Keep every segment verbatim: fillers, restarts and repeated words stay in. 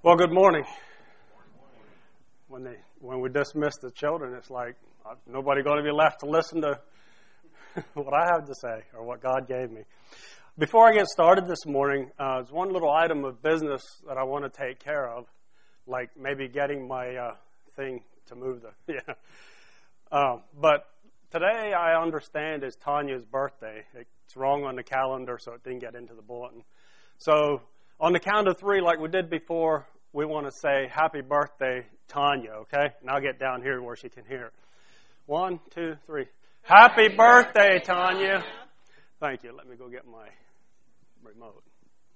Well, good morning. When they when we dismiss the children, it's like uh, nobody going to be left to listen to what I have to say or what God gave me. Before I get started this morning, uh, there's one little item of business that I want to take care of, like maybe getting my uh, thing to move the yeah. Uh, but today I understand is Tanya's birthday. It's wrong on the calendar, so it didn't get into the bulletin. So on the count of three, like we did before, we want to say happy birthday, Tanya, okay? And I'll get down here where she can hear. One, two, three. Happy birthday, Tanya. Thank you. Let me go get my remote.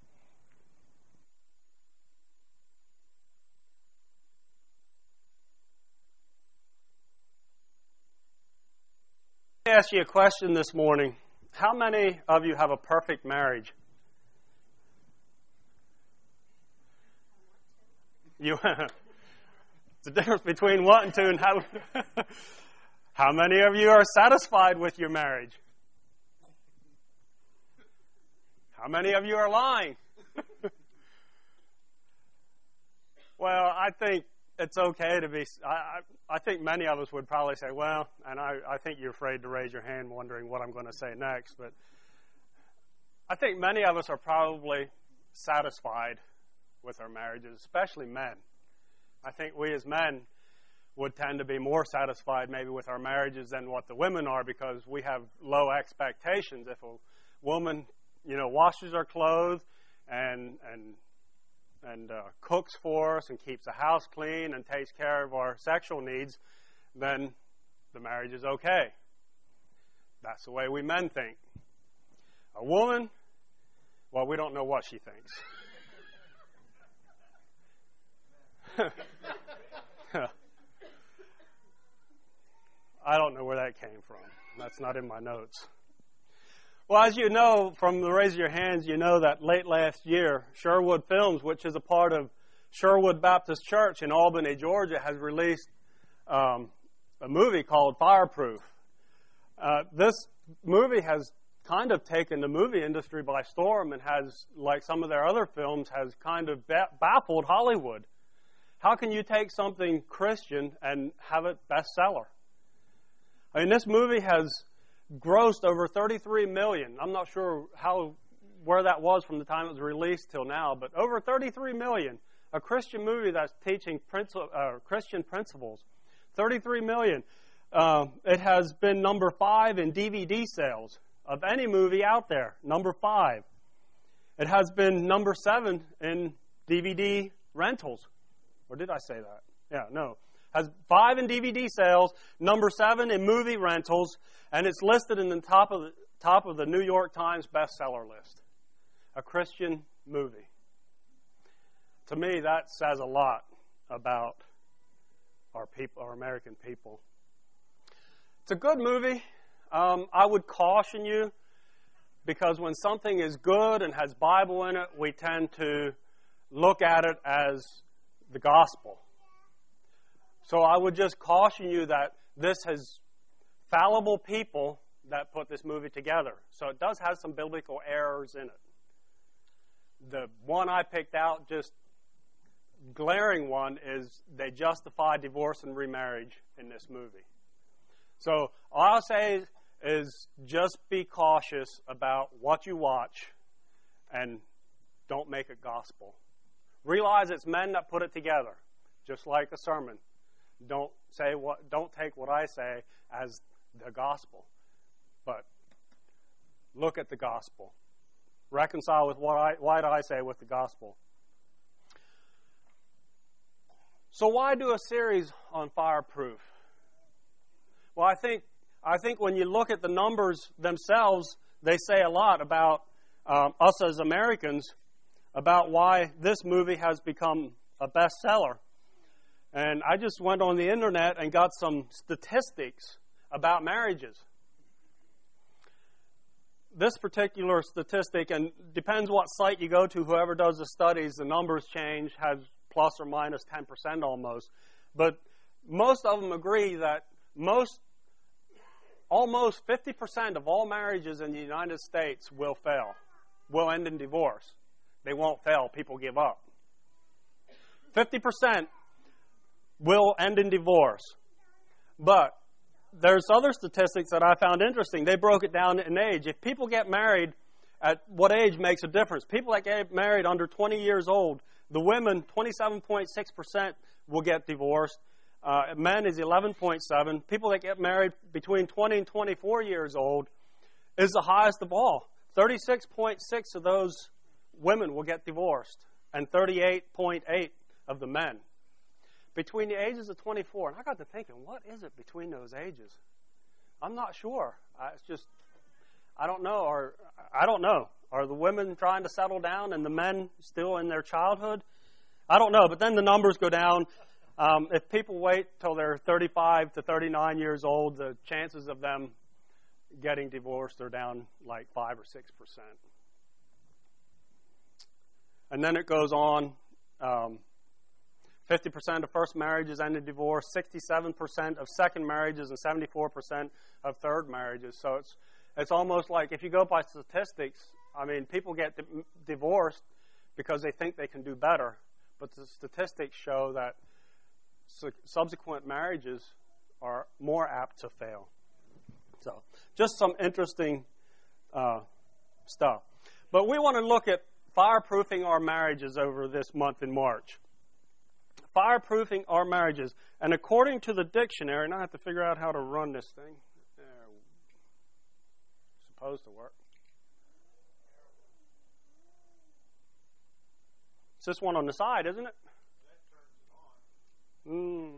Let me ask you a question this morning. How many of you have a perfect marriage? You, it's the difference between one and two and how. How many of you are satisfied with your marriage? How many of you are lying? Well, I think it's okay to be. I, I think many of us would probably say, well, and I, I think you're afraid to raise your hand wondering what I'm going to say next, but I think many of us are probably satisfied with our marriages, especially men. I think we as men would tend to be more satisfied maybe with our marriages than what the women are because we have low expectations. If a woman, you know, washes our clothes and and and uh, cooks for us and keeps the house clean and takes care of our sexual needs, then the marriage is okay. That's the way we men think. A woman, well, we don't know what she thinks. I don't know where that came from. That's not in my notes. Well, as you know from the raise of your hands, you know that late last year, Sherwood Films, which is a part of Sherwood Baptist Church in Albany, Georgia, has released um, a movie called Fireproof. Uh, this movie has kind of taken the movie industry by storm and has, like some of their other films, has kind of ba- baffled Hollywood. How can you take something Christian and have it bestseller? I mean, this movie has grossed over thirty-three million dollars. I'm not sure how where that was from the time it was released till now, but over thirty-three million dollars. A Christian movie that's teaching princi- uh, Christian principles. thirty-three million dollars. Uh, it has been number five in D V D sales of any movie out there. Number five. It has been number seven in D V D rentals. Or did I say that? Yeah, no. Has five in D V D sales, number seven in movie rentals, and it's listed in the top of the top of the New York Times bestseller list. A Christian movie. To me, that says a lot about our people, our American people. It's a good movie. Um, I would caution you because when something is good and has Bible in it, we tend to look at it as the gospel. So I would just caution you that this has fallible people that put this movie together. So it does have some biblical errors in it. The one I picked out, just glaring one, is they justify divorce and remarriage in this movie. So all I'll say is just be cautious about what you watch and don't make it gospel. Realize it's men that put it together, just like a sermon. Don't say what. Don't take what I say as the gospel, but look at the gospel. Reconcile with what I what I say with the gospel. So why do a series on Fireproof? Well, I think I think when you look at the numbers themselves, they say a lot about um, us as Americans, about why this movie has become a bestseller. And I just went on the internet and got some statistics about marriages. This particular statistic, and depends what site you go to, whoever does the studies, the numbers change, has plus or minus ten percent almost. But most of them agree that most, almost fifty percent of all marriages in the United States will fail, will end in divorce. They won't fail. People give up. fifty percent will end in divorce. But there's other statistics that I found interesting. They broke it down in age. If people get married, at what age makes a difference? People that get married under twenty years old, the women, twenty-seven point six percent will get divorced. Uh, men is eleven point seven. People that get married between twenty and twenty-four years old is the highest of all. thirty-six point six of those women will get divorced, and thirty-eight point eight of the men. Between the ages of twenty-four, and I got to thinking, what is it between those ages? I'm not sure. I, it's just, I don't know. Or I don't know. Are the women trying to settle down and the men still in their childhood? I don't know. But then the numbers go down. Um, if people wait till they're thirty-five to thirty-nine years old, the chances of them getting divorced are down like five or six percent. And then it goes on. Um, fifty percent of first marriages end in divorce, sixty-seven percent of second marriages, and seventy-four percent of third marriages. So it's it's almost like, if you go by statistics, I mean, people get di- divorced because they think they can do better. But the statistics show that su- subsequent marriages are more apt to fail. So just some interesting uh, stuff. But we want to look at fireproofing our marriages over this month in March. Fireproofing our marriages. And according to the dictionary, and I have to figure out how to run this thing. There, supposed to work. It's this one on the side, isn't it? Mm.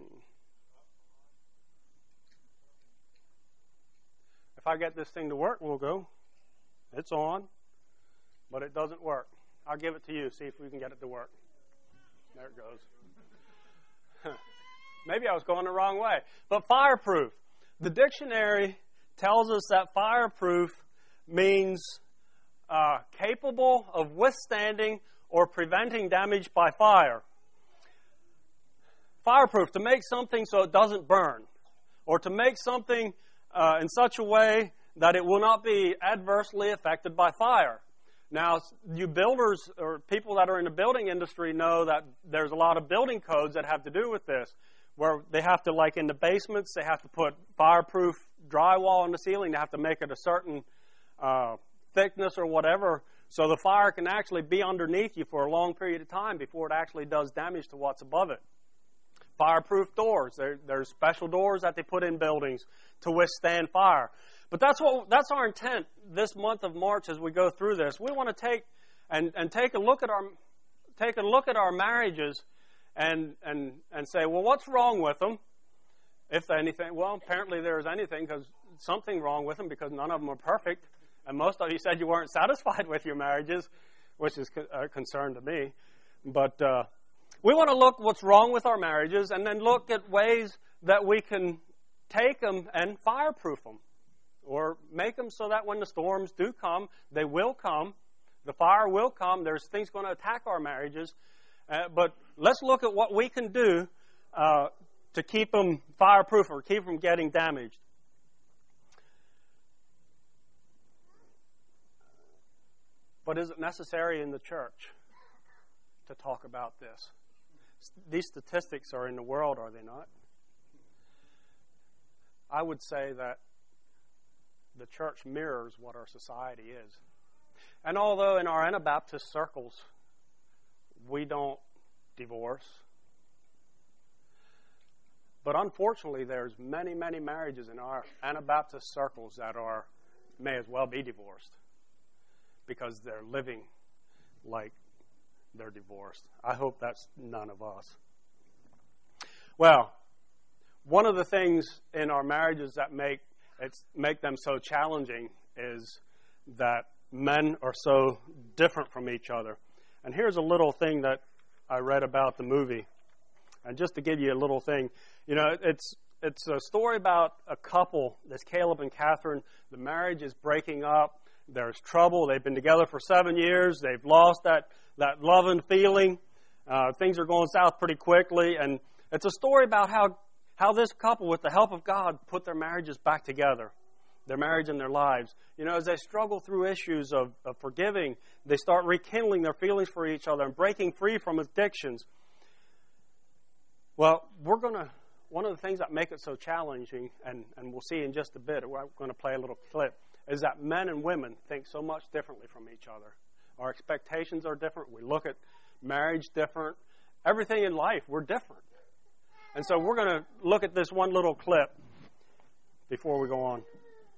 If I get this thing to work, we'll go. It's on, but it doesn't work. I'll give it to you, see if we can get it to work. There it goes. Maybe I was going the wrong way. But fireproof. The dictionary tells us that fireproof means uh, capable of withstanding or preventing damage by fire. Fireproof, to make something so it doesn't burn, or to make something uh, in such a way that it will not be adversely affected by fire. Now, you builders or people that are in the building industry know that there's a lot of building codes that have to do with this, where they have to, like in the basements, they have to put fireproof drywall on the ceiling. They have to make it a certain uh, thickness or whatever, so the fire can actually be underneath you for a long period of time before it actually does damage to what's above it. Fireproof doors. There, there's special doors that they put in buildings to withstand fire. But that's what that's our intent this month of March as we go through this. We want to take and, and take a look at our take a look at our marriages and and and say, well, what's wrong with them? If anything, well, apparently there is anything, because something wrong with them, because none of them are perfect. And most of you said you weren't satisfied with your marriages, which is a concern to me. But uh, we want to look what's wrong with our marriages, and then look at ways that we can take them and fireproof them, or make them so that when the storms do come, they will come. The fire will come. There's things going to attack our marriages. Uh, but let's look at what we can do uh, to keep them fireproof or keep them getting damaged. But is it necessary in the church to talk about this? These statistics are in the world, are they not? I would say that the church mirrors what our society is. And although in our Anabaptist circles we don't divorce, but unfortunately there's many, many marriages in our Anabaptist circles that are may as well be divorced because they're living like they're divorced. I hope that's none of us. Well, one of the things in our marriages that make it's make them so challenging is that men are so different from each other. And here's a little thing that I read about the movie. And just to give you a little thing, you know, it's it's a story about a couple, this Caleb and Catherine. The marriage is breaking up. There's trouble. They've been together for seven years. They've lost that, that love and feeling. Uh, things are going south pretty quickly. And it's a story about how How this couple, with the help of God, put their marriages back together, their marriage and their lives. You know, as they struggle through issues of, of forgiving, they start rekindling their feelings for each other and breaking free from addictions. Well, we're going to, one of the things that make it so challenging, and, and we'll see in just a bit, we're going to play a little clip, is that men and women think so much differently from each other. Our expectations are different. We look at marriage different. Everything in life, we're different. And so we're going to look at this one little clip before we go on.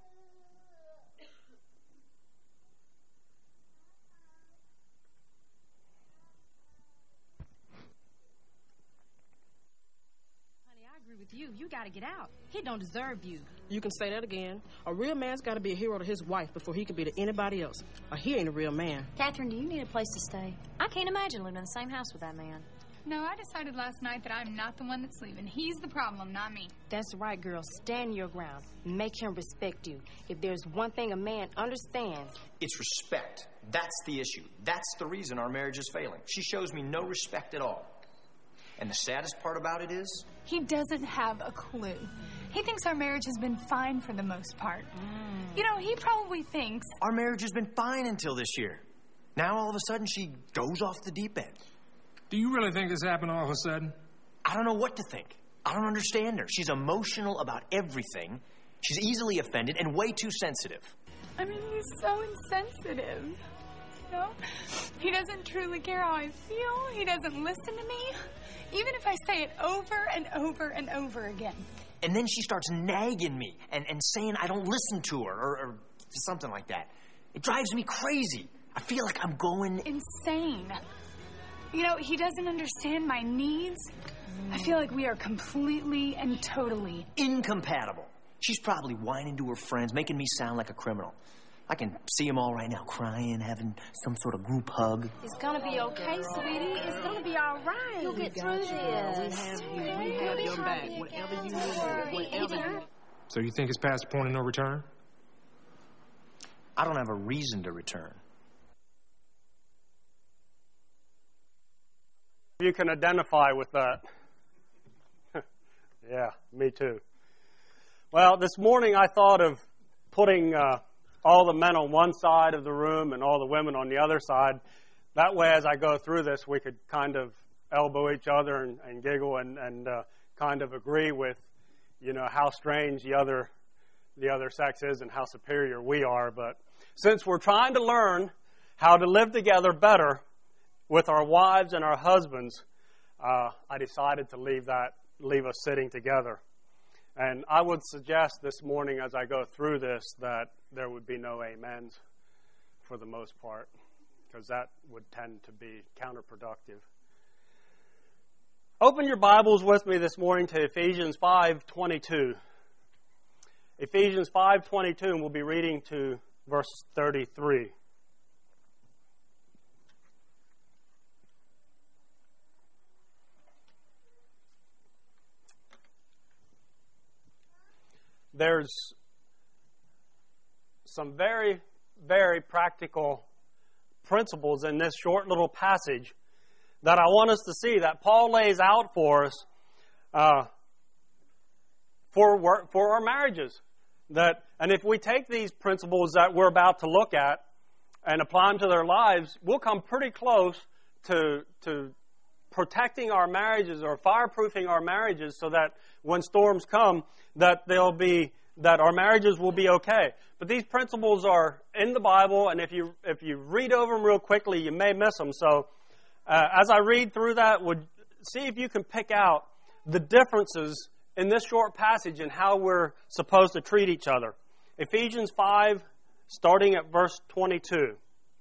Honey, I agree with you. You got to get out. He don't deserve you. You can say that again. A real man's got to be a hero to his wife before he can be to anybody else. Or he ain't a real man. Catherine, do you need a place to stay? I can't imagine living in the same house with that man. No, I decided last night that I'm not the one that's leaving. He's the problem, not me. That's right, girl. Stand your ground. Make him respect you. If there's one thing a man understands... It's respect. That's the issue. That's the reason our marriage is failing. She shows me no respect at all. And the saddest part about it is... He doesn't have a clue. He thinks our marriage has been fine for the most part. Mm. You know, he probably thinks... Our marriage has been fine until this year. Now, all of a sudden, she goes off the deep end. Do you really think this happened all of a sudden? I don't know what to think. I don't understand her. She's emotional about everything. She's easily offended and way too sensitive. I mean, he's so insensitive. You know? He doesn't truly care how I feel. He doesn't listen to me. Even if I say it over and over and over again. And then she starts nagging me and, and saying I don't listen to her or, or something like that. It drives me crazy. I feel like I'm going... insane. You know, he doesn't understand my needs. I feel like we are completely and totally... incompatible. She's probably whining to her friends, making me sound like a criminal. I can see them all right now, crying, having some sort of group hug. It's gonna be okay, sweetie. It's gonna be all right. You'll get through this. We have you. We have your back. Whatever you need. Whatever you need. So you think it's past the point of no return? I don't have a reason to return. You can identify with that. Yeah, me too. Well, this morning I thought of putting uh, all the men on one side of the room and all the women on the other side. That way, as I go through this, we could kind of elbow each other and, and giggle and, and uh, kind of agree with, you know, how strange the other the other sex is and how superior we are. But since we're trying to learn how to live together better with our wives and our husbands, uh, I decided to leave that, leave us sitting together. And I would suggest this morning as I go through this that there would be no amens for the most part, because that would tend to be counterproductive. Open your Bibles with me this morning to Ephesians five twenty-two. Ephesians five twenty-two, and we'll be reading to verse thirty-three. There's some very, very practical principles in this short little passage that I want us to see, that Paul lays out for us uh, for work, for our marriages. That, and if we take these principles that we're about to look at and apply them to their lives, we'll come pretty close to to protecting our marriages or fireproofing our marriages so that when storms come, that they'll be that our marriages will be okay. But these principles are in the Bible, and if you if you read over them real quickly, you may miss them. So uh, as I read through that, would see if you can pick out the differences in this short passage and how we're supposed to treat each other. Ephesians five, starting at verse twenty-two.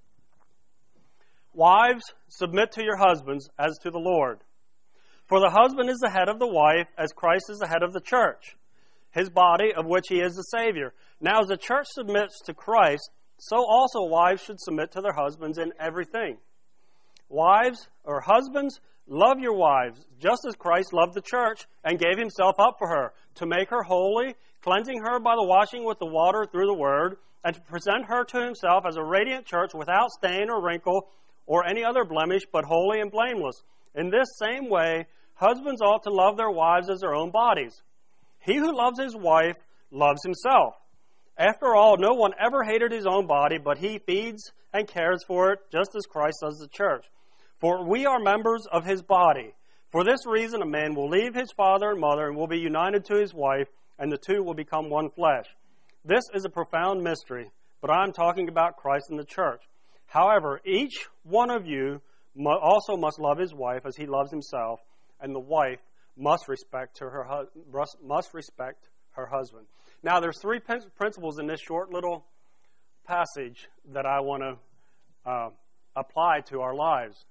Wives, submit to your husbands as to the Lord. For the husband is the head of the wife, as Christ is the head of the church, his body, of which he is the Savior. Now as the church submits to Christ, so also wives should submit to their husbands in everything. Wives, or husbands, love your wives, just as Christ loved the church and gave himself up for her, to make her holy, cleansing her by the washing with the water through the word, and to present her to himself as a radiant church without stain or wrinkle or any other blemish, but holy and blameless. In this same way, husbands ought to love their wives as their own bodies. He who loves his wife loves himself. After all, no one ever hated his own body, but he feeds and cares for it, just as Christ does the church. For we are members of his body. For this reason, a man will leave his father and mother and will be united to his wife, and the two will become one flesh. This is a profound mystery, but I'm talking about Christ and the church. However, each one of you also must love his wife as he loves himself, and the wife must respect to her must respect her husband. Now, there's three principles in this short little passage that I want to uh, apply to our lives.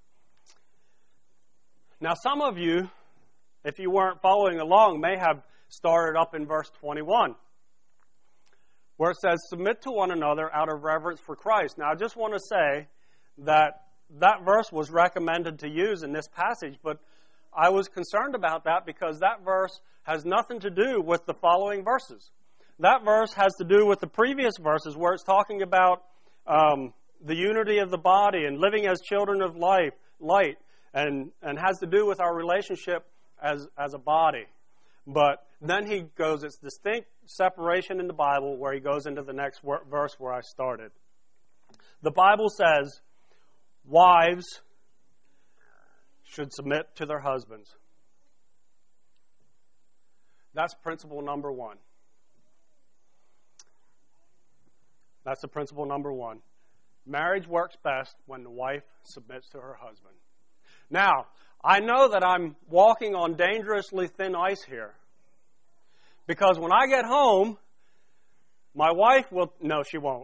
Now, some of you, if you weren't following along, may have started up in verse twenty-one, where it says, submit to one another out of reverence for Christ. Now, I just want to say that that verse was recommended to use in this passage, but I was concerned about that because that verse has nothing to do with the following verses. That verse has to do with the previous verses where it's talking about um, the unity of the body and living as children of life, light, and, and has to do with our relationship as, as a body. But then he goes, it's distinct separation in the Bible where he goes into the next wor- verse where I started. The Bible says, wives should submit to their husbands. That's principle number one. That's the principle number one. Marriage works best when the wife submits to her husband. Now, I know that I'm walking on dangerously thin ice here. Because when I get home, my wife will... No, she won't.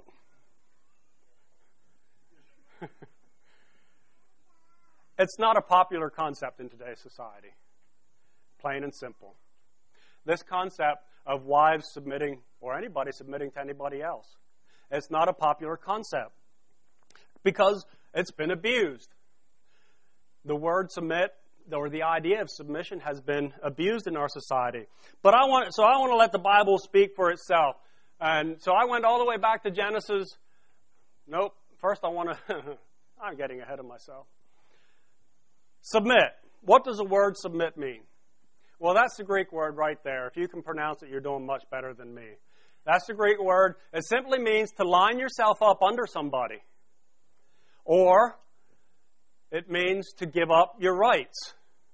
It's not a popular concept in today's society. Plain and simple. This concept of wives submitting, or anybody submitting to anybody else. It's not a popular concept. Because it's been abused. The word submit, or the idea of submission, has been abused in our society. But I want, so I want to let the Bible speak for itself. And so I went all the way back to Genesis. Nope. First I want to... I'm getting ahead of myself. Submit. What does the word submit mean? Well, that's the Greek word right there. If you can pronounce it, you're doing much better than me. That's the Greek word. It simply means to line yourself up under somebody. Or it means to give up your rights.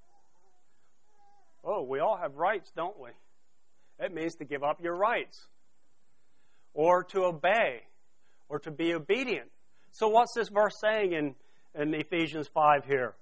Oh, we all have rights, don't we? It means to give up your rights. Or to obey. Or to be obedient. So what's this verse saying in, in Ephesians five here?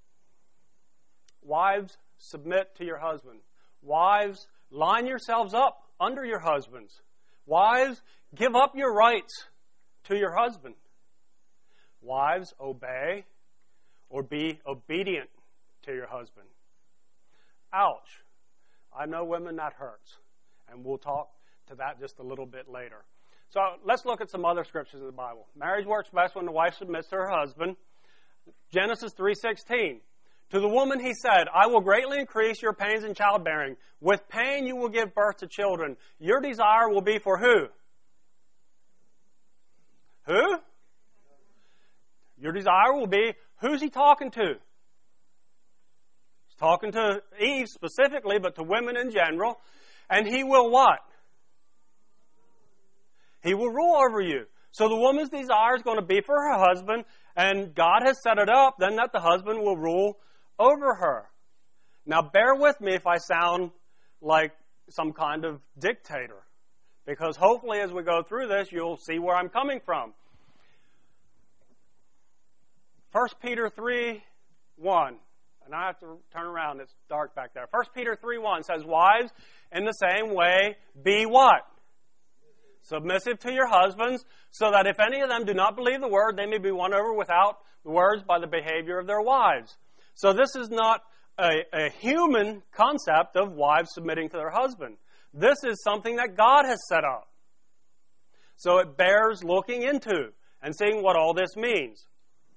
Wives, submit to your husband. Wives, line yourselves up under your husbands. Wives, give up your rights to your husband. Wives, obey or be obedient to your husband. Ouch. I know women, that hurts. And we'll talk to that just a little bit later. So let's look at some other scriptures in the Bible. Marriage works best when the wife submits to her husband. Genesis three sixteen. To the woman he said, I will greatly increase your pains in childbearing. With pain you will give birth to children. Your desire will be for who? Who? Your desire will be, who's he talking to? He's talking to Eve specifically, but to women in general. And he will what? He will rule over you. So the woman's desire is going to be for her husband, and God has set it up then that the husband will rule over her. Now bear with me if I sound like some kind of dictator, because hopefully as we go through this you'll see where I'm coming from. First Peter three one, and I have to turn around, it's dark back there. First Peter three one says, wives, in the same way, be what? Submissive to your husbands, so that if any of them do not believe the word, they may be won over without the words by the behavior of their wives. So this is not a, a human concept of wives submitting to their husband. This is something that God has set up. So it bears looking into and seeing what all this means.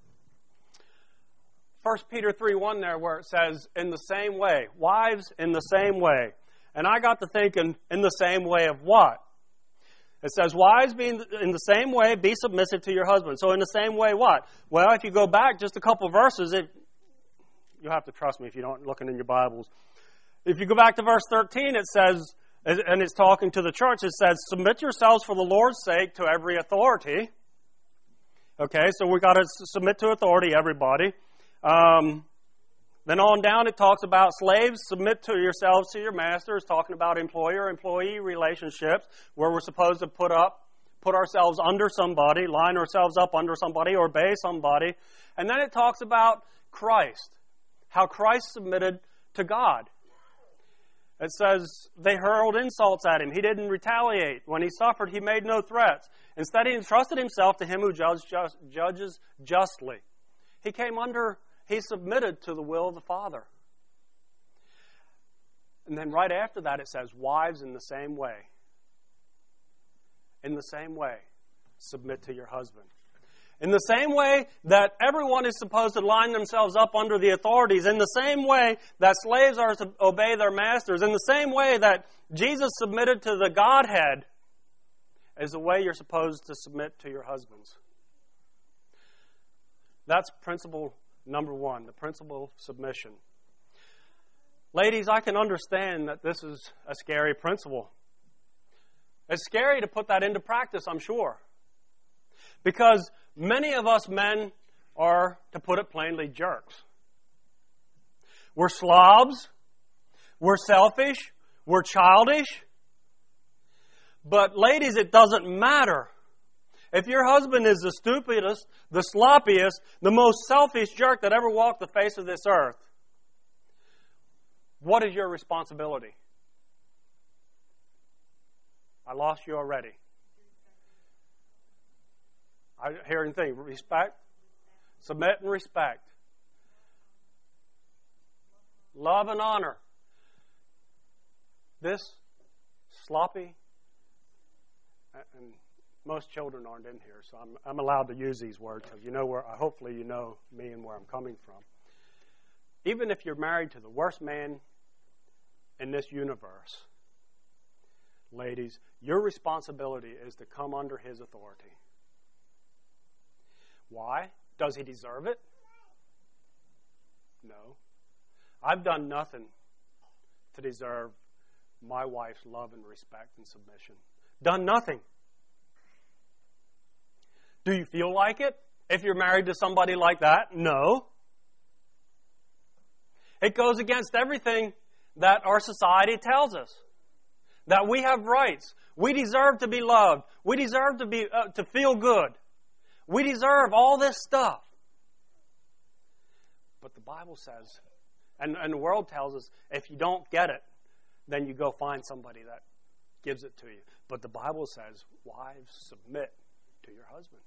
First Peter three one there where it says, in the same way. Wives, in the same way. And I got to thinking, in the same way of what? It says, wives, be in the same way, be submissive to your husband. So in the same way, what? Well, if you go back just a couple verses, it, you'll have to trust me if you don't looking in your Bibles. If you go back to verse thirteen, it says, and it's talking to the church, it says, submit yourselves for the Lord's sake to every authority. Okay, so we got to submit to authority, everybody. Um, Then on down it talks about slaves, submit to yourselves to your masters, talking about employer-employee relationships, where we're supposed to put up, put ourselves under somebody, line ourselves up under somebody, or obey somebody. And then it talks about Christ, how Christ submitted to God. It says they hurled insults at him. He didn't retaliate. When he suffered, he made no threats. Instead, he entrusted himself to him who judge, just, judges justly. He came under, he submitted to the will of the Father. And then right after that, it says, wives, in the same way. In the same way, submit to your husband. In the same way that everyone is supposed to line themselves up under the authorities, in the same way that slaves are to obey their masters, in the same way that Jesus submitted to the Godhead, is the way you're supposed to submit to your husbands. That's principle number one, the principle of submission. Ladies, I can understand that this is a scary principle. It's scary to put that into practice, I'm sure. Because many of us men are, to put it plainly, jerks. We're slobs. We're selfish. We're childish. But ladies, it doesn't matter. If your husband is the stupidest, the sloppiest, the most selfish jerk that ever walked the face of this earth, what is your responsibility? I lost you already. I hear anything. Respect. Submit and respect. Love and honor. This sloppy, and most children aren't in here, so I'm, I'm allowed to use these words because you know where. Hopefully, you know me and where I'm coming from. Even if you're married to the worst man in this universe, ladies, your responsibility is to come under his authority. Why? Does he deserve it? No. I've done nothing to deserve my wife's love and respect and submission. Done nothing. Do you feel like it if you're married to somebody like that? No. It goes against everything that our society tells us. That we have rights. We deserve to be loved. We deserve to be uh, to feel good. We deserve all this stuff. But the Bible says, and, and the world tells us, if you don't get it, then you go find somebody that gives it to you. But the Bible says, wives, submit to your husband.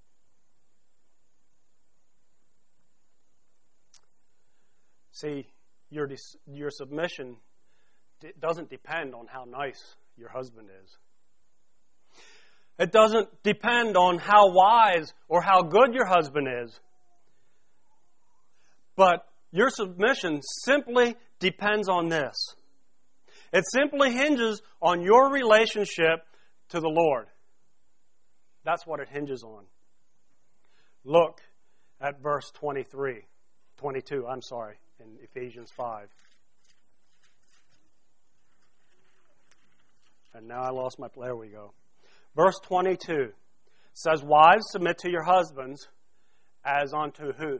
See, your, your submission doesn't depend on how nice your husband is. It doesn't depend on how wise or how good your husband is. But your submission simply depends on this. It simply hinges on your relationship to the Lord. That's what it hinges on. Look at verse twenty-three, twenty-two, I'm sorry, in Ephesians five. And now I lost my, there we go. Verse twenty-two says, wives, submit to your husbands as unto who?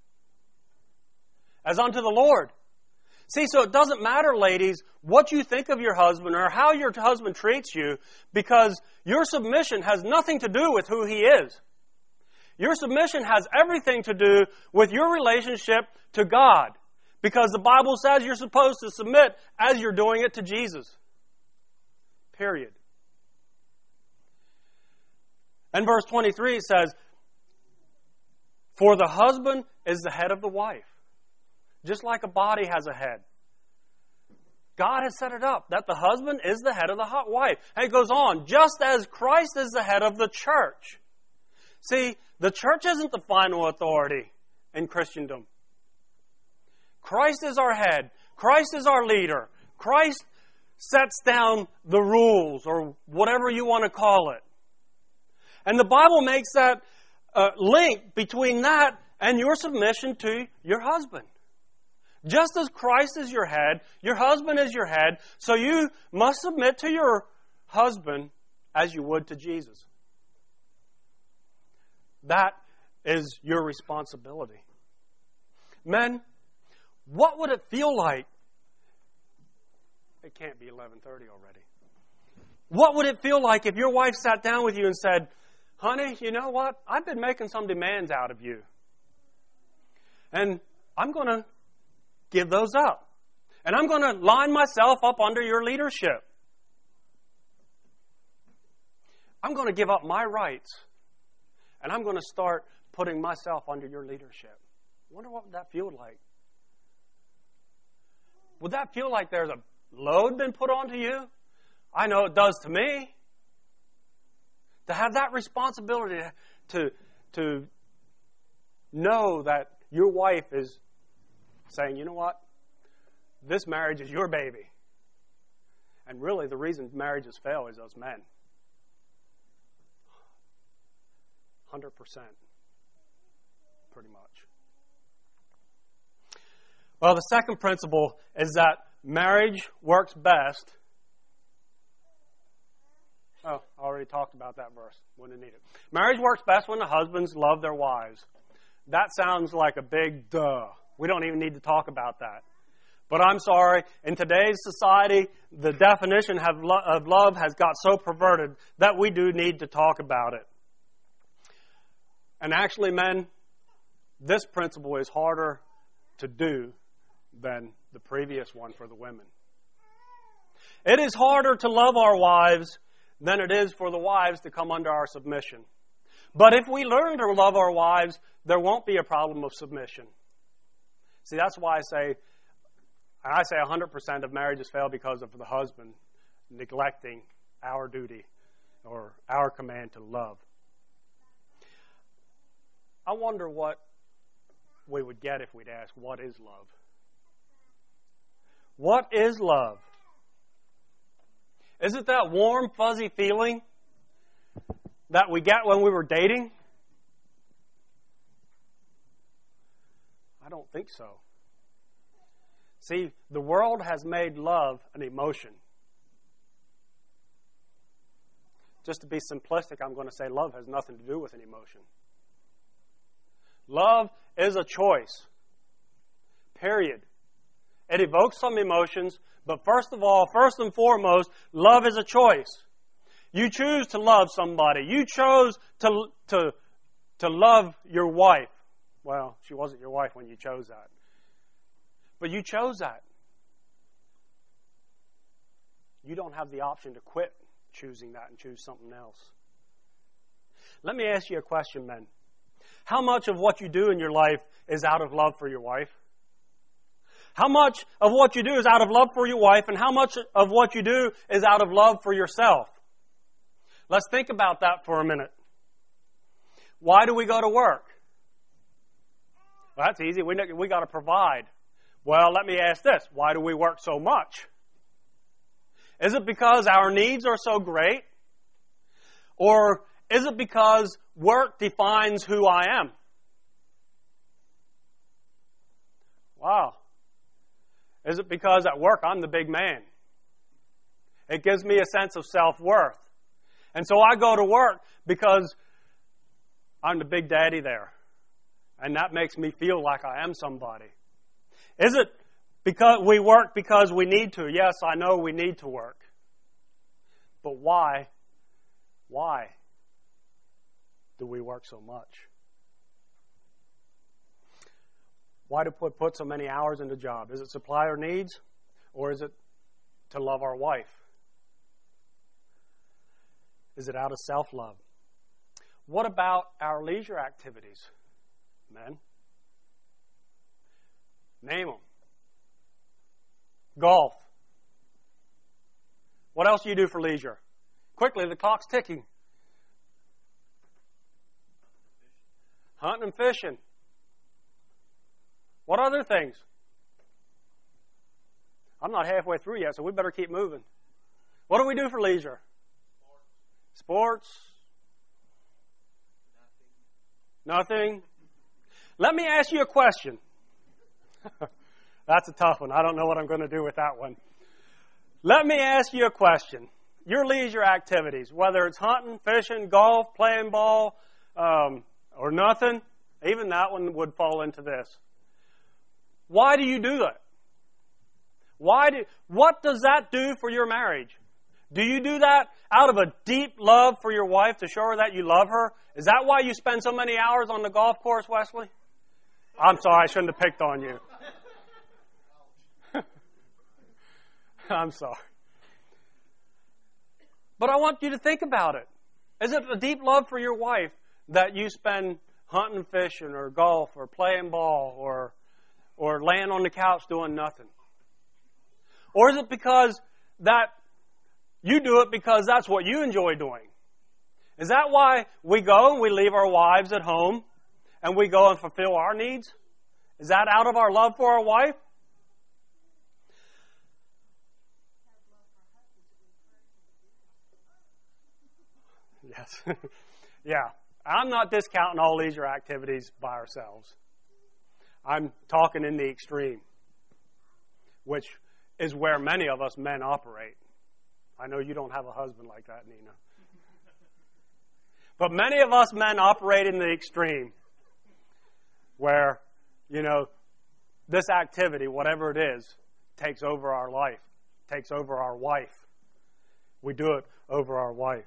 As unto the Lord. See, so it doesn't matter, ladies, what you think of your husband or how your husband treats you, because your submission has nothing to do with who he is. Your submission has everything to do with your relationship to God, because the Bible says you're supposed to submit as you're doing it to Jesus. Period. And verse twenty-three it says, for the husband is the head of the wife. Just like a body has a head. God has set it up that the husband is the head of the wife. And it goes on, just as Christ is the head of the church. See, the church isn't the final authority in Christendom. Christ is our head. Christ is our leader. Christ sets down the rules, or whatever you want to call it. And the Bible makes that uh, link between that and your submission to your husband. Just as Christ is your head, your husband is your head, so you must submit to your husband as you would to Jesus. That is your responsibility. Men, What would it feel like? It can't be eleven thirty already. What would it feel like if your wife sat down with you and said, honey, you know what? I've been making some demands out of you. And I'm going to give those up. And I'm going to line myself up under your leadership. I'm going to give up my rights. And I'm going to start putting myself under your leadership. I wonder what would that feel like. Would that feel like there's a load been put onto you? I know it does to me. To have that responsibility to, to know that your wife is saying, you know what? This marriage is your baby. And really the reason marriages fail is us men. one hundred percent. Pretty much. Well, the second principle is that marriage works best. Oh, I already talked about that verse. Wouldn't need it. Marriage works best when the husbands love their wives. That sounds like a big duh. We don't even need to talk about that. But I'm sorry, in today's society, the definition of love has got so perverted that we do need to talk about it. And actually, men, this principle is harder to do than the previous one for the women. It is harder to love our wives than it is for the wives to come under our submission. But if we learn to love our wives, there won't be a problem of submission. See, that's why I say, I say one hundred percent of marriages fail because of the husband neglecting our duty or our command to love. I wonder what we would get if we'd ask, what is love? What is love? Is it that warm, fuzzy feeling that we get when we were dating? I don't think so. See, the world has made love an emotion. Just to be simplistic, I'm going to say love has nothing to do with an emotion. Love is a choice. Period. It evokes some emotions, but first of all, first and foremost, love is a choice. You choose to love somebody. You chose to, to, to love your wife. Well, she wasn't your wife when you chose that. But you chose that. You don't have the option to quit choosing that and choose something else. Let me ask you a question, men. How much of what you do in your life is out of love for your wife? How much of what you do is out of love for your wife, and how much of what you do is out of love for yourself? Let's think about that for a minute. Why do we go to work? Well, that's easy. We, we got to provide. Well, let me ask this. Why do we work so much? Is it because our needs are so great? Or is it because work defines who I am? Wow. Is it because at work I'm the big man? It gives me a sense of self-worth. And so I go to work because I'm the big daddy there. And that makes me feel like I am somebody. Is it because we work because we need to? Yes, I know we need to work. But why? Why do we work so much? Why do we put so many hours in the job? Is it supply our needs, or is it to love our wife? Is it out of self-love? What about our leisure activities, men? Name them. Golf. What else do you do for leisure? Quickly, the clock's ticking. Hunting and fishing. What other things? I'm not halfway through yet, so we better keep moving. What do we do for leisure? Sports? Nothing. Nothing? Let me ask you a question. That's a tough one. I don't know what I'm going to do with that one. Let me ask you a question. Your leisure activities, whether it's hunting, fishing, golf, playing ball, um, or nothing, even that one would fall into this. Why do you do that? Why do, what does that do for your marriage? Do you do that out of a deep love for your wife to show her that you love her? Is that why you spend so many hours on the golf course, Wesley? I'm sorry, I shouldn't have picked on you. I'm sorry. But I want you to think about it. Is it a deep love for your wife that you spend hunting, fishing, or golf, or playing ball, or or laying on the couch doing nothing? Or is it because that you do it because that's what you enjoy doing? Is that why we go and we leave our wives at home and we go and fulfill our needs? Is that out of our love for our wife? Yes. Yeah. I'm not discounting all leisure activities by ourselves. I'm talking in the extreme, which is where many of us men operate. I know you don't have a husband like that, Nina. But many of us men operate in the extreme where, you know, this activity, whatever it is, takes over our life, takes over our wife. We do it over our wife.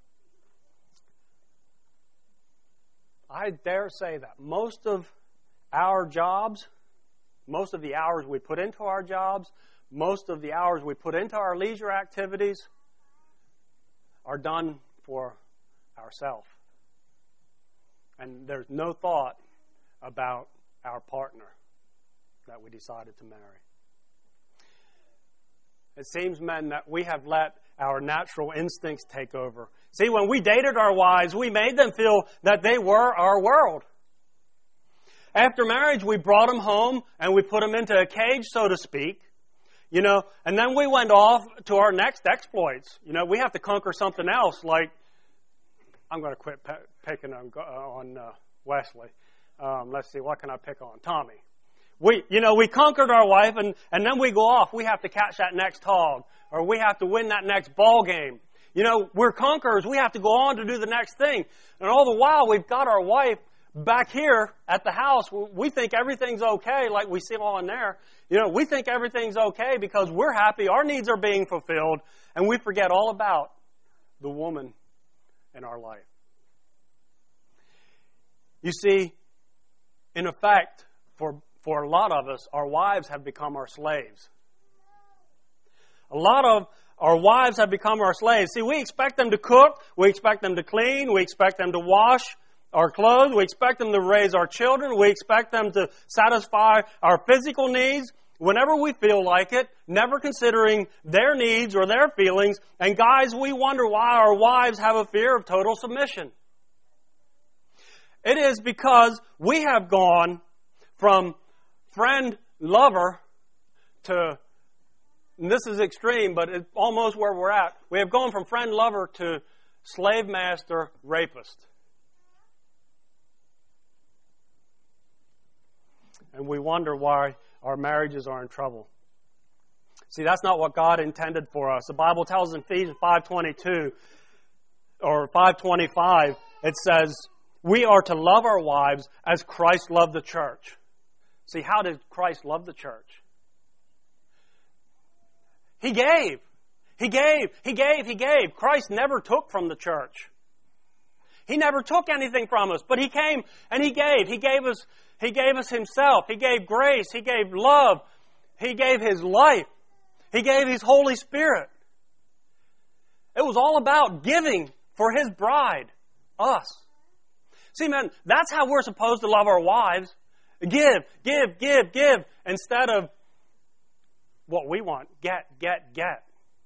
I dare say that most of our jobs, most of the hours we put into our jobs, most of the hours we put into our leisure activities are done for ourselves. And there's no thought about our partner that we decided to marry. It seems, men, that we have let our natural instincts take over. See, when we dated our wives, we made them feel that they were our world. After marriage, we brought them home and we put them into a cage, so to speak. You know, and then we went off to our next exploits. You know, we have to conquer something else. Like, I'm going to quit pe- picking on, uh, on uh, Wesley. Um, let's see, what can I pick on? Tommy. We, you know, we conquered our wife, and, and then we go off. We have to catch that next hog, or we have to win that next ball game. You know, we're conquerors. We have to go on to do the next thing. And all the while, we've got our wife back here at the house. We think everything's okay, like we see on there. You know, we think everything's okay because we're happy, our needs are being fulfilled, and we forget all about the woman in our life. You see, in effect, for For a lot of us, our wives have become our slaves. A lot of our wives have become our slaves. See, we expect them to cook. We expect them to clean. We expect them to wash our clothes. We expect them to raise our children. We expect them to satisfy our physical needs whenever we feel like it, never considering their needs or their feelings. And guys, we wonder why our wives have a fear of total submission. It is because we have gone from friend, lover, to, and this is extreme, but it's almost where we're at. We have gone from friend, lover to slave master, rapist. And we wonder why our marriages are in trouble. See, that's not what God intended for us. The Bible tells in Ephesians five twenty-two or five twenty-five, it says, we are to love our wives as Christ loved the church. See, how did Christ love the church? He gave. He gave. He gave. He gave. Christ never took from the church. He never took anything from us, but He came and He gave. He gave us, He gave us Himself. He gave grace. He gave love. He gave His life. He gave His Holy Spirit. It was all about giving for His bride, us. See, man, that's how we're supposed to love our wives. Give, give, give, give, instead of what we want. Get, get, get.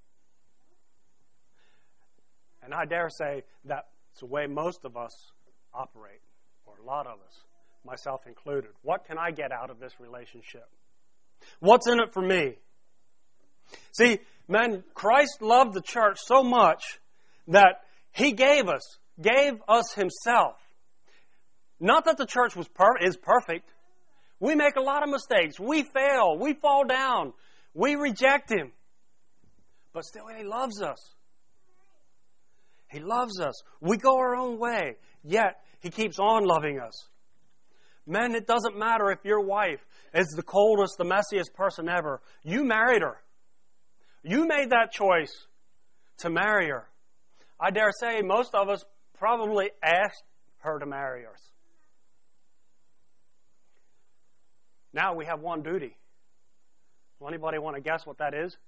And I dare say that's the way most of us operate, or a lot of us, myself included. What can I get out of this relationship? What's in it for me? See, man, Christ loved the church so much that He gave us, gave us Himself. Not that the church was per- is perfect. We make a lot of mistakes. We fail. We fall down. We reject Him. But still, He loves us. He loves us. We go our own way. Yet, He keeps on loving us. Men, it doesn't matter if your wife is the coldest, the messiest person ever. You married her. You made that choice to marry her. I dare say most of us probably asked her to marry us. Now we have one duty. Well, anybody want to guess what that is?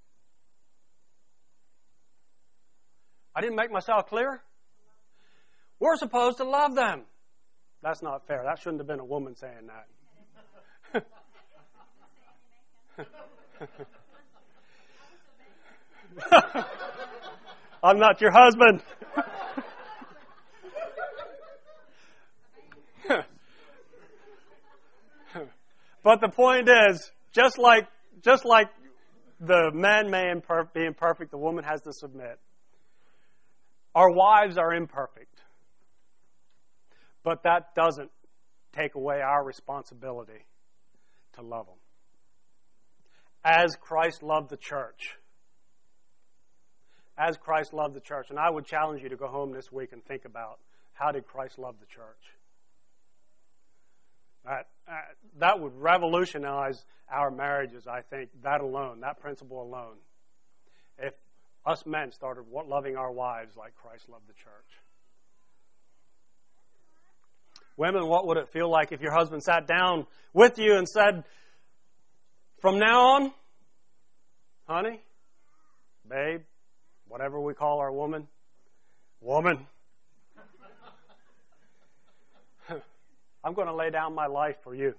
I didn't make myself clear? We're supposed to love them. That's not fair. That shouldn't have been a woman saying that. I'm not your husband. But the point is, just like just like the man may imper- be imperfect, the woman has to submit. Our wives are imperfect. But that doesn't take away our responsibility to love them. As Christ loved the church. As Christ loved the church. And I would challenge you to go home this week and think about, how did Christ love the church? That, uh, that would revolutionize our marriages, I think, that alone, that principle alone. If us men started loving our wives like Christ loved the church. Women, what would it feel like if your husband sat down with you and said, from now on, honey, babe, whatever we call our woman, woman, I'm going to lay down my life for you.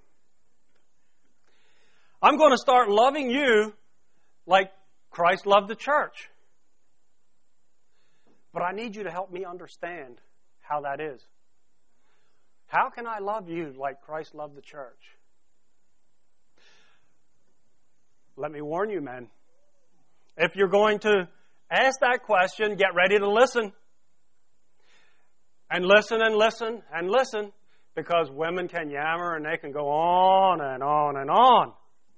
I'm going to start loving you like Christ loved the church. But I need you to help me understand how that is. How can I love you like Christ loved the church? Let me warn you, men. If you're going to ask that question, get ready to listen. And listen and listen and listen. Because women can yammer and they can go on and on and on.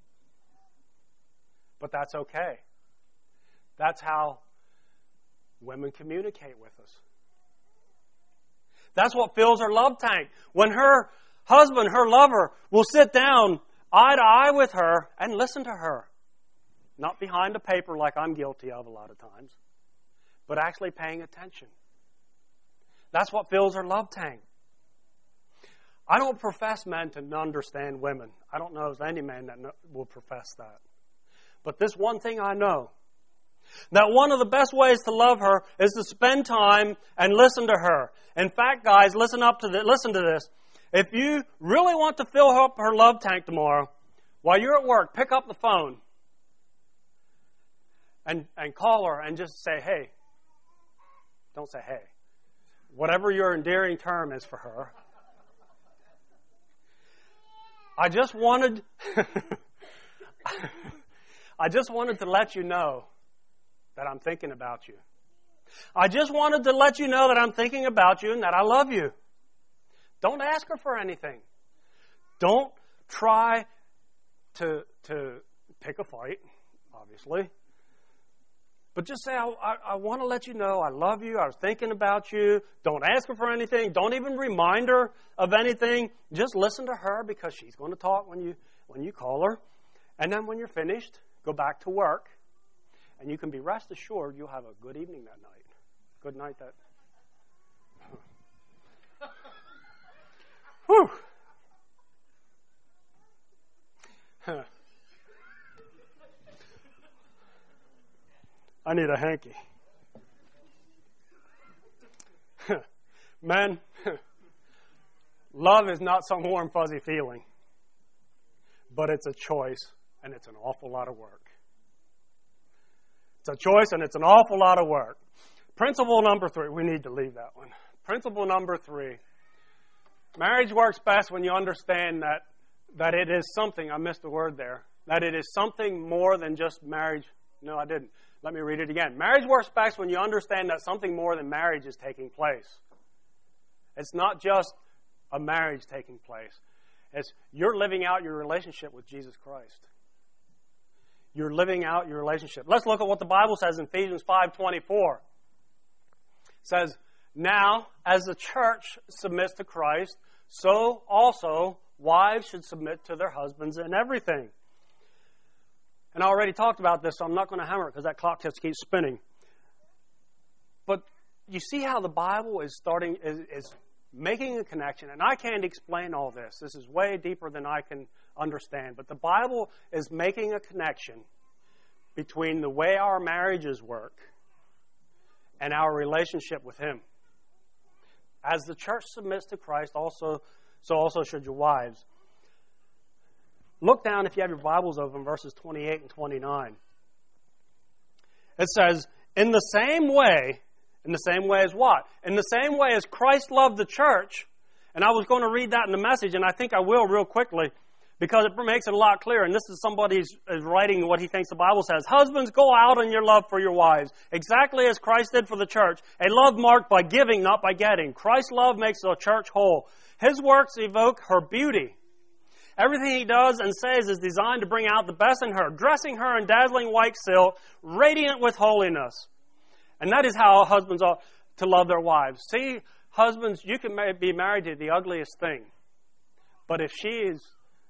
But that's okay. That's how women communicate with us. That's what fills her love tank. When her husband, her lover, will sit down eye to eye with her and listen to her. Not behind a paper like I'm guilty of a lot of times, but actually paying attention. That's what fills her love tank. I don't profess men to understand women. I don't know if any man that will profess that. But this one thing I know, that one of the best ways to love her is to spend time and listen to her. In fact, guys, listen up to the, listen to this. If you really want to fill up her love tank tomorrow, while you're at work, pick up the phone and, and call her and just say, hey. Don't say hey. Whatever your endearing term is for her. I just wanted I just wanted to let you know that I'm thinking about you. I just wanted to let you know that I'm thinking about you and that I love you. Don't ask her for anything. Don't try to to pick a fight, obviously. But just say, I, I, I want to let you know I love you. I was thinking about you. Don't ask her for anything. Don't even remind her of anything. Just listen to her because she's going to talk when you when you call her. And then when you're finished, go back to work. And you can be rest assured you'll have a good evening that night. Good night that... Whew. Huh. I need a hanky. Men, love is not some warm, fuzzy feeling, but it's a choice, and it's an awful lot of work. It's a choice, and it's an awful lot of work. Principle number three, we need to leave that one. Principle number three, marriage works best when you understand that, that it is something, I missed a word there, that it is something more than just marriage. No, I didn't. Let me read it again. Marriage works best when you understand that something more than marriage is taking place. It's not just a marriage taking place. It's you're living out your relationship with Jesus Christ. You're living out your relationship. Let's look at what the Bible says in Ephesians five twenty-four. It says, now, as the church submits to Christ, so also wives should submit to their husbands in everything. And I already talked about this, so I'm not going to hammer it because that clock just keeps spinning. But you see how the Bible is starting, is, is making a connection. And I can't explain all this. This is way deeper than I can understand. But the Bible is making a connection between the way our marriages work and our relationship with Him. As the church submits to Christ, also so also should your wives. Look down, if you have your Bibles open, verses twenty-eight and twenty-nine. It says, in the same way, in the same way as what? In the same way as Christ loved the church, and I was going to read that in the message, and I think I will real quickly, because it makes it a lot clearer. And this is somebody who's is writing what he thinks the Bible says. Husbands, go out in your love for your wives, exactly as Christ did for the church. A love marked by giving, not by getting. Christ's love makes the church whole. His works evoke her beauty. Everything he does and says is designed to bring out the best in her, dressing her in dazzling white silk, radiant with holiness. And that is how husbands ought to love their wives. See, husbands, you can be married to the ugliest thing. But if she is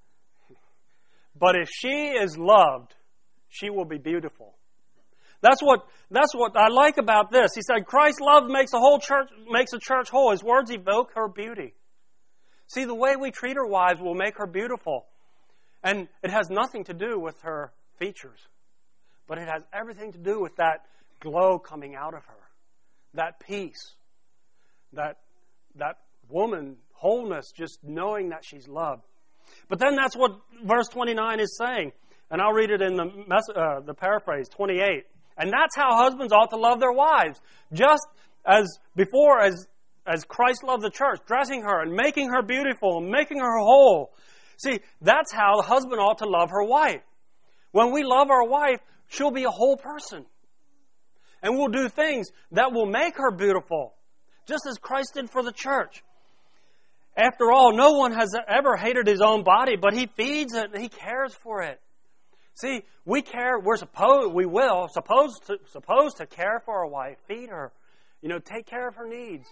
But if she is loved, she will be beautiful. That's what that's what I like about this. He said, Christ's love makes a whole church makes a church whole. His words evoke her beauty. See, the way we treat our wives will make her beautiful. And it has nothing to do with her features. But it has everything to do with that glow coming out of her. That peace. That that woman wholeness, just knowing that she's loved. But then that's what verse twenty-nine is saying. And I'll read it in the mess- uh, the paraphrase, twenty-eight. And that's how husbands ought to love their wives. Just as before, as, as Christ loved the church, dressing her and making her beautiful and making her whole. See, that's how the husband ought to love her wife. When we love our wife, she'll be a whole person. And we'll do things that will make her beautiful, just as Christ did for the church. After all, no one has ever hated his own body, but he feeds it and he cares for it. See, we care, we're supposed, we will, supposed to, supposed to care for our wife, feed her, you know, take care of her needs.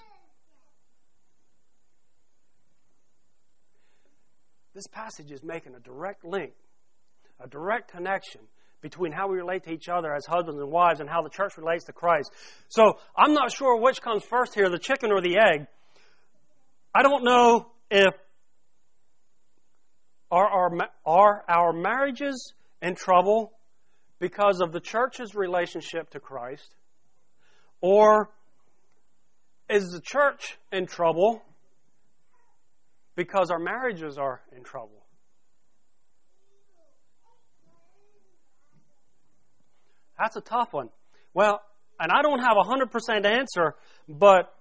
This passage is making a direct link, a direct connection between how we relate to each other as husbands and wives and how the church relates to Christ. So, I'm not sure which comes first here, the chicken or the egg. I don't know if are our, are our marriages in trouble because of the church's relationship to Christ, or is the church in trouble because our marriages are in trouble? That's a tough one. Well, and I don't have a one hundred percent answer, but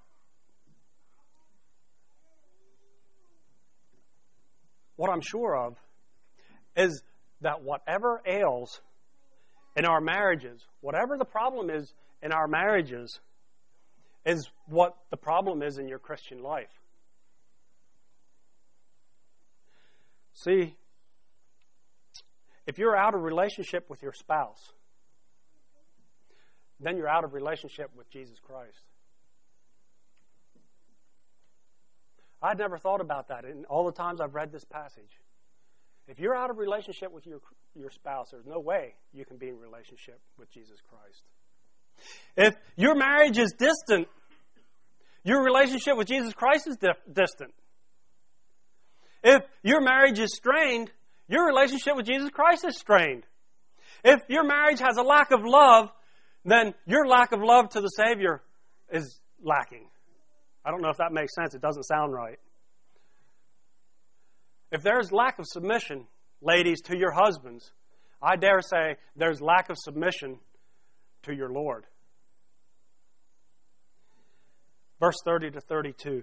what I'm sure of is that whatever ails in our marriages, whatever the problem is in our marriages, is what the problem is in your Christian life. See, if you're out of relationship with your spouse, then you're out of relationship with Jesus Christ. I'd never thought about that in all the times I've read this passage. If you're out of relationship with your, your spouse, there's no way you can be in relationship with Jesus Christ. If your marriage is distant, your relationship with Jesus Christ is dif- distant. If your marriage is strained, your relationship with Jesus Christ is strained. If your marriage has a lack of love, then your lack of love to the Savior is lacking. I don't know if that makes sense. It doesn't sound right. If there's lack of submission, ladies, to your husbands, I dare say there's lack of submission to your Lord. Verse thirty to thirty-two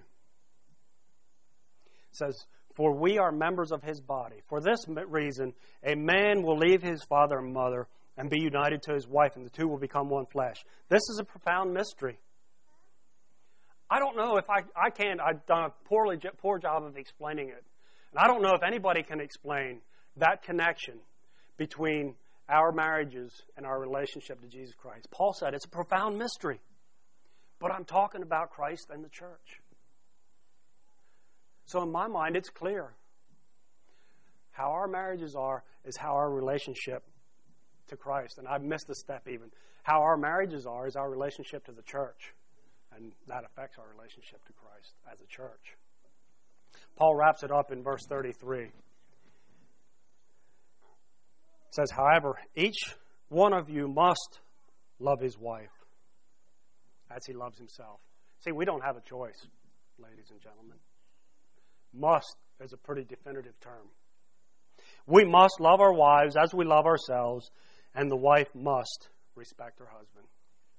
says, for we are members of His body. For this reason, a man will leave his father and mother and be united to his wife, and the two will become one flesh. This is a profound mystery. I don't know if I, I can't, I've done a poorly, poor job of explaining it. And I don't know if anybody can explain that connection between our marriages and our relationship to Jesus Christ. Paul said it's a profound mystery. But I'm talking about Christ and the church. So in my mind, it's clear. how our marriages are is how our relationship to Christ, and I've missed a step even. How our marriages are is our relationship to the church, and that affects our relationship to Christ as a church. Paul wraps it up in verse thirty-three. It says, however, each one of you must love his wife as he loves himself. See, we don't have a choice, ladies and gentlemen. Must is a pretty definitive term. We must love our wives as we love ourselves, and the wife must respect her husband.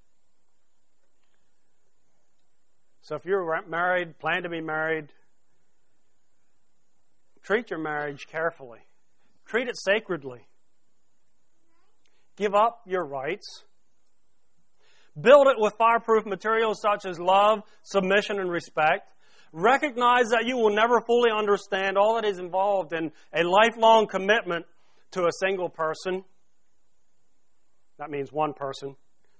So if you're married, plan to be married, treat your marriage carefully. Treat it sacredly. Give up your rights. Build it with fireproof materials such as love, submission, and respect. Recognize that you will never fully understand all that is involved in a lifelong commitment to a single person. That means one person.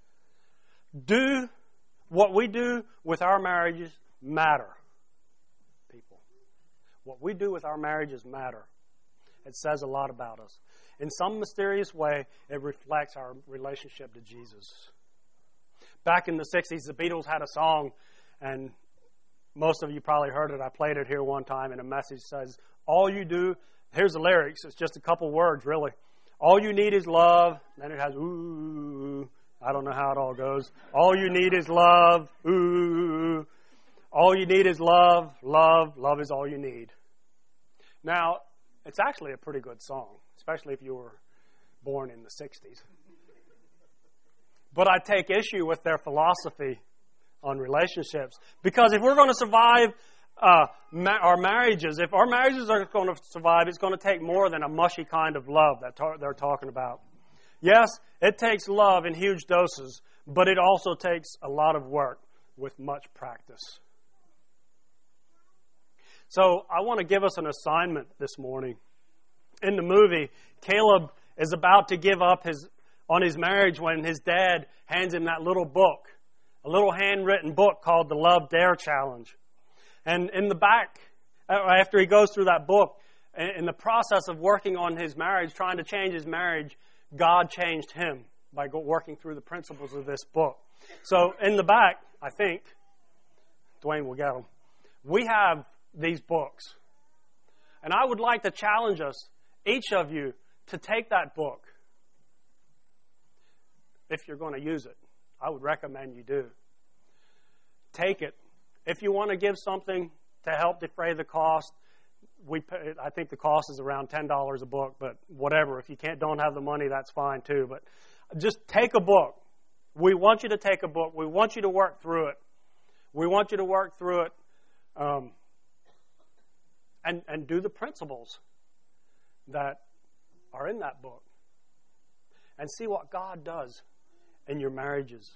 Do what we do with our marriages matter, people. What we do with our marriages matter. It says a lot about us. In some mysterious way, it reflects our relationship to Jesus. Back in the sixties, the Beatles had a song, and most of you probably heard it. I played it here one time, and a message says, all you do, here's the lyrics, it's just a couple words, really. All you need is love. Then it has, ooh, I don't know how it all goes. All you need is love, ooh. All you need is love, love, love is all you need. Now, it's actually a pretty good song, especially if you were born in the sixties. But I take issue with their philosophy on relationships. Because if we're going to survive uh, ma- our marriages, if our marriages are going to survive, it's going to take more than a mushy kind of love that ta- they're talking about. Yes, it takes love in huge doses, but it also takes a lot of work with much practice. So I want to give us an assignment this morning. In the movie, Caleb is about to give up his on his marriage when his dad hands him that little book, a little handwritten book called the Love Dare Challenge. And in the back, after he goes through that book, in the process of working on his marriage, trying to change his marriage, God changed him by working through the principles of this book. So in the back, I think, Dwayne will get them, we have these books. And I would like to challenge us, each of you, to take that book. If you're going to use it, I would recommend you do. Take it. If you want to give something to help defray the cost, we pay, I think the cost is around ten dollars a book, but whatever. If you can't, don't have the money, that's fine too. But just take a book. We want you to take a book. We want you to work through it. We want you to work through it um, and, and do the principles that are in that book and see what God does in your marriages.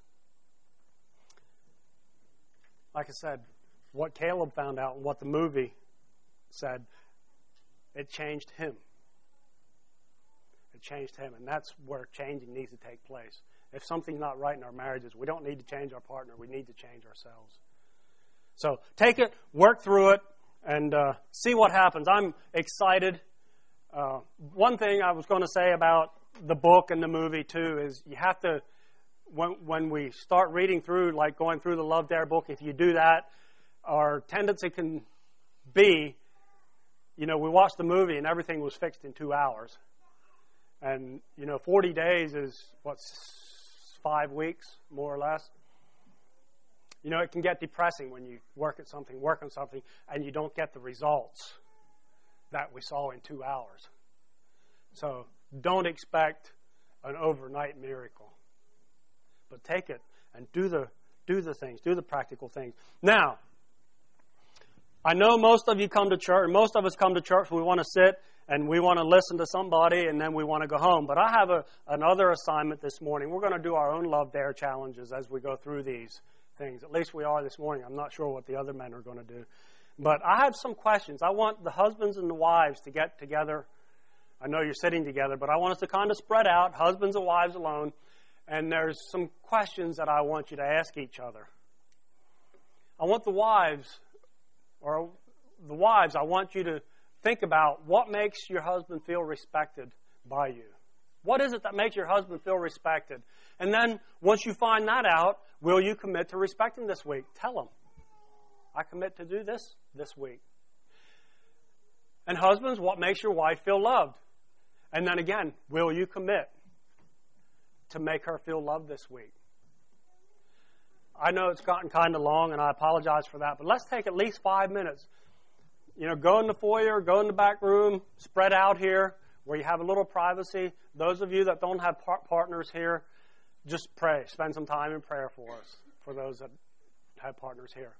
Like I said, what Caleb found out and what the movie said, it changed him. It changed him, and that's where changing needs to take place. If something's not right in our marriages, we don't need to change our partner. We need to change ourselves. So take it, work through it, and uh, see what happens. I'm excited. Uh, one thing I was going to say about the book and the movie, too, is you have to, when, when we start reading through, like going through the Love Dare book, if you do that, our tendency can be, you know, we watched the movie and everything was fixed in two hours. And, you know, forty days is, what, five weeks, more or less? You know, it can get depressing when you work at something, work on something, and you don't get the results that we saw in two hours. So don't expect an overnight miracle. But take it and do the do the things, do the practical things. Now, I know most of you come to church, most of us come to church, we want to sit and we want to listen to somebody and then we want to go home. But I have a, another assignment this morning. We're going to do our own Love Dare challenges as we go through these things. At least we are this morning. I'm not sure what the other men are going to do. But I have some questions. I want the husbands and the wives to get together. I know you're sitting together, but I want us to kind of spread out, husbands and wives alone. And there's some questions that I want you to ask each other. I want the wives, or the wives, I want you to think about what makes your husband feel respected by you. What is it that makes your husband feel respected? And then once you find that out, will you commit to respect him this week? Tell him, I commit to do this this week. And husbands, what makes your wife feel loved? And then again, will you commit to make her feel loved this week? I know it's gotten kind of long, and I apologize for that, but let's take at least five minutes. You know, go in the foyer, go in the back room, spread out here where you have a little privacy. Those of you that don't have par- partners here, just pray. Spend some time in prayer for us, for those that have partners here.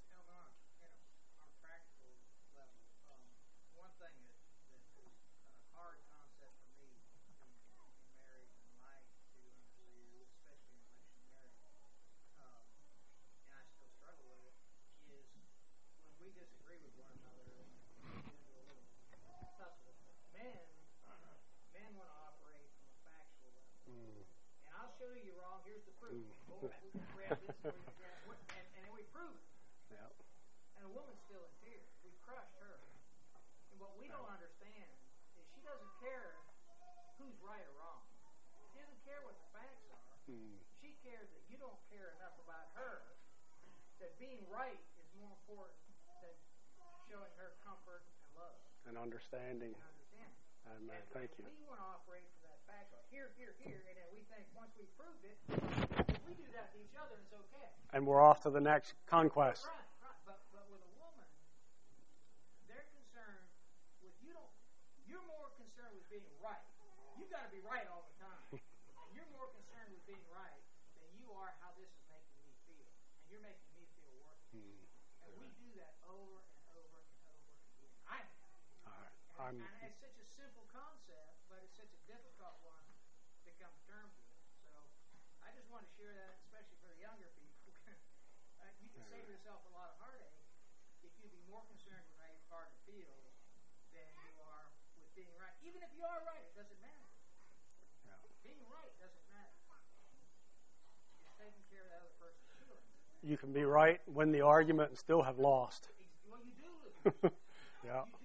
And understanding. Amen. Thank you. We want to operate from that fact of here, here, here, and then we think once we've proved it, if we do that to each other, it's okay. And we're off to the next conquest. Right, right. But, but with a woman, they're concerned with you don't. You're more concerned with being right. You've got to be right all the time, and you're more concerned with being right than you are how this is making me feel, and you're making me feel worse. Hmm. And we do that over and over and over again. I. And, and it's such a simple concept, but it's such a difficult one to come to terms with. So I just want to share that, especially for the younger people. uh, you can save yourself a lot of heartache if you be more concerned with how your partner feels than you are with being right. Even if you are right, it doesn't matter. Yeah. Being right doesn't matter. It's taking care of the other person's feelings. You can be right, win the argument, and still have lost. Well, you do lose. Yeah. You do.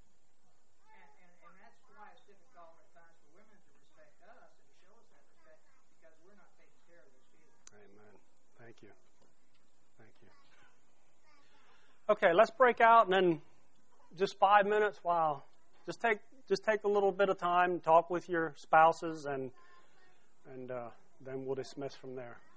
Thank you. Thank you. Okay, let's break out and then just five minutes while just take just take a little bit of time, talk with your spouses, and and uh, then we'll dismiss from there.